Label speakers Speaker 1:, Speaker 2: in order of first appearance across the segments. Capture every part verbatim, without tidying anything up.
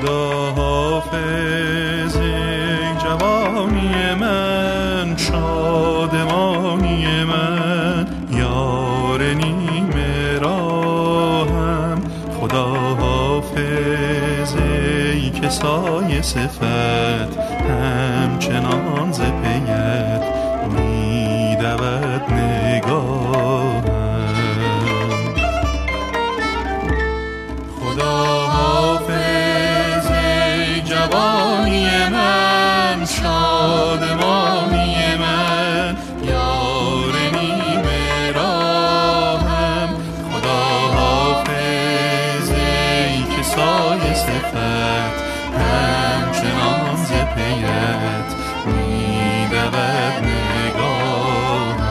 Speaker 1: خدا حافظ ای جوانی من، شادمانی من، یار نیمه راهم. خدا حافظ ای که سایه صفت همچنان ز پیت می دود نگاهم. خدا حافظ ای جوانی من، شادمانی من، یار نیمه راهم. خدا حافظ ای که سایه صفت همچنان ز پیت می دود نگاهم.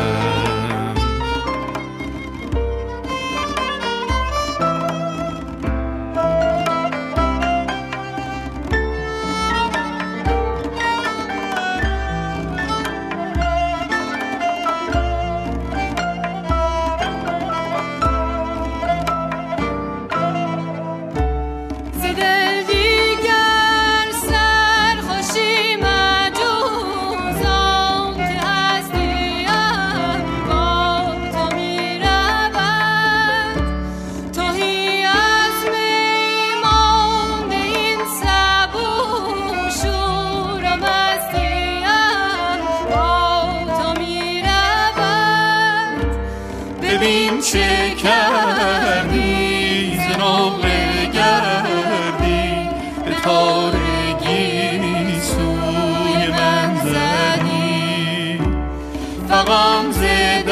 Speaker 1: ببین چه کردی، ز نقره گردی، به تارگی سوی من زدی. فغان ز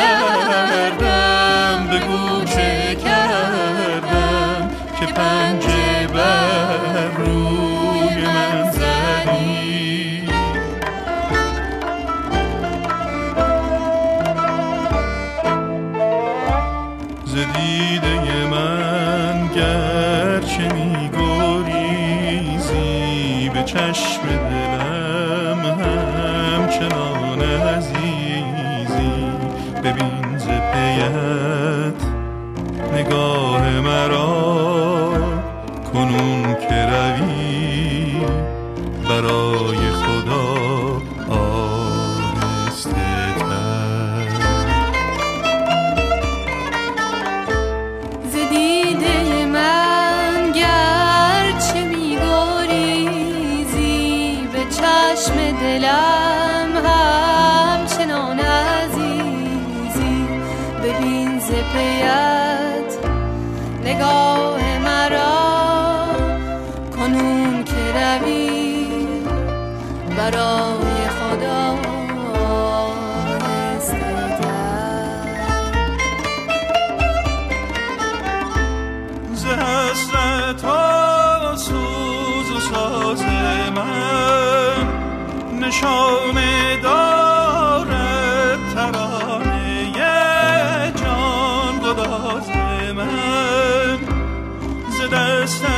Speaker 1: دردم بگو چه کردم، که پنجه بر روی من زدی. دیده من گرچه می گریزی، به چشم دلم همچنان عزیزی. ببین ز پیت نگاه مرا، کنون که روی برای خدا آهسته تر.
Speaker 2: دیده من گرچه می‌گریزی، به چشم دلم همچنان عزیزی. ببین ز پیت نگاه مرا، کنون که روی برای خدا
Speaker 1: حسرت ها سوز و ساز من، نشانه دارد ترانه جان گداز من. ز دست